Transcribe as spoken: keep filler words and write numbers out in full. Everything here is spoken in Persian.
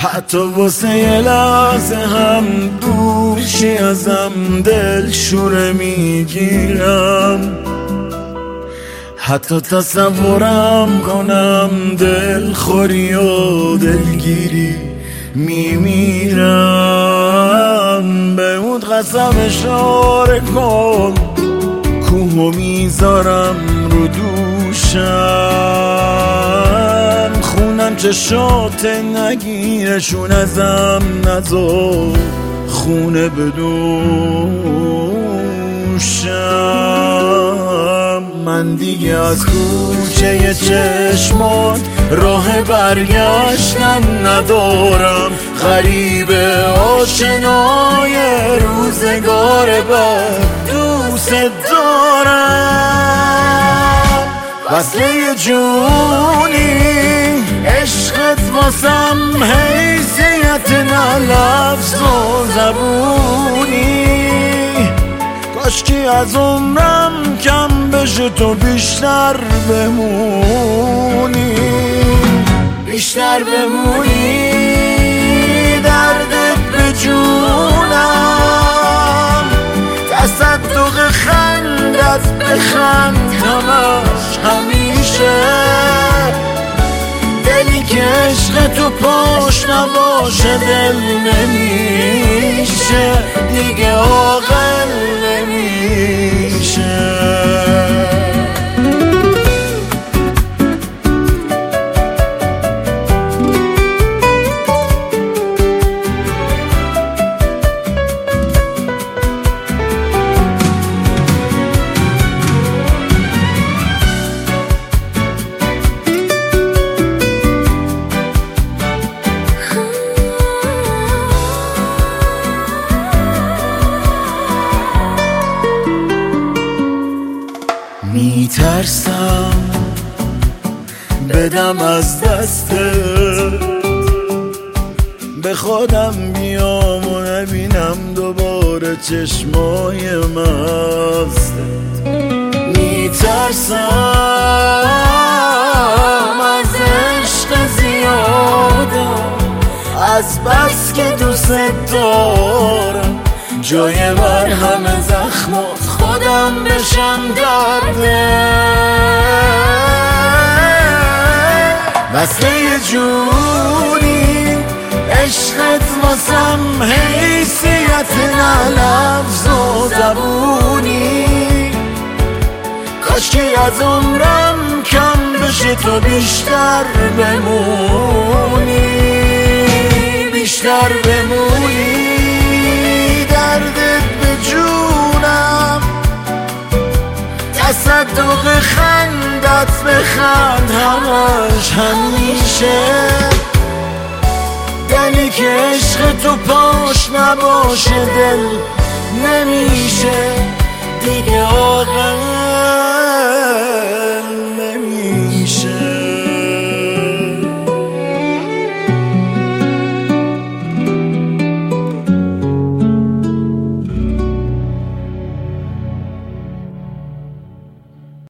حتی واسه یه لحظه هم دوشی ازم دل شوره میگیرم، حتی تصورم کنم دل خوری و دلگیری میمیرم. به اون قسم اشاره کن کوهو میذارم رو دوشم، خونم چشات نگیرشون ازم نذار خونه بدوشم. من دیگه از کوچه چشمات راه برگشتن ندارم، غریب آشنای روزگار بد دوست دارم. وصله جونی عشقت واسم حیثیت نه لفظ و زبونی، کاشکی از عمرم کم بشه تو بیشتر بمونی، بیشتر بمونی. دردت به جونم، تصدق خندت بخند همش همیشه، دلی که عشق تو پاش نباشه دل نمیشه دیگه، عاقل نمیشه. میترسم بدم از دستت، به خودم بیام و نبینم دوباره چشمای مستت. میترسم از عشق زیادم، از بس که دوست دارم جای مرهم زخمات خودم بشم درده. وصله جونی عشقت واسم حیثیت نه لفظ و زبونی، کاشکی از عمرم کم بشه تو بیشتر بمونی، بیشتر بمونی. دردت به جونم، تصدق خندت بخند همش همیشه، دلی که عشق تو پاش نباشه دل نمیشه دیگه، عاقل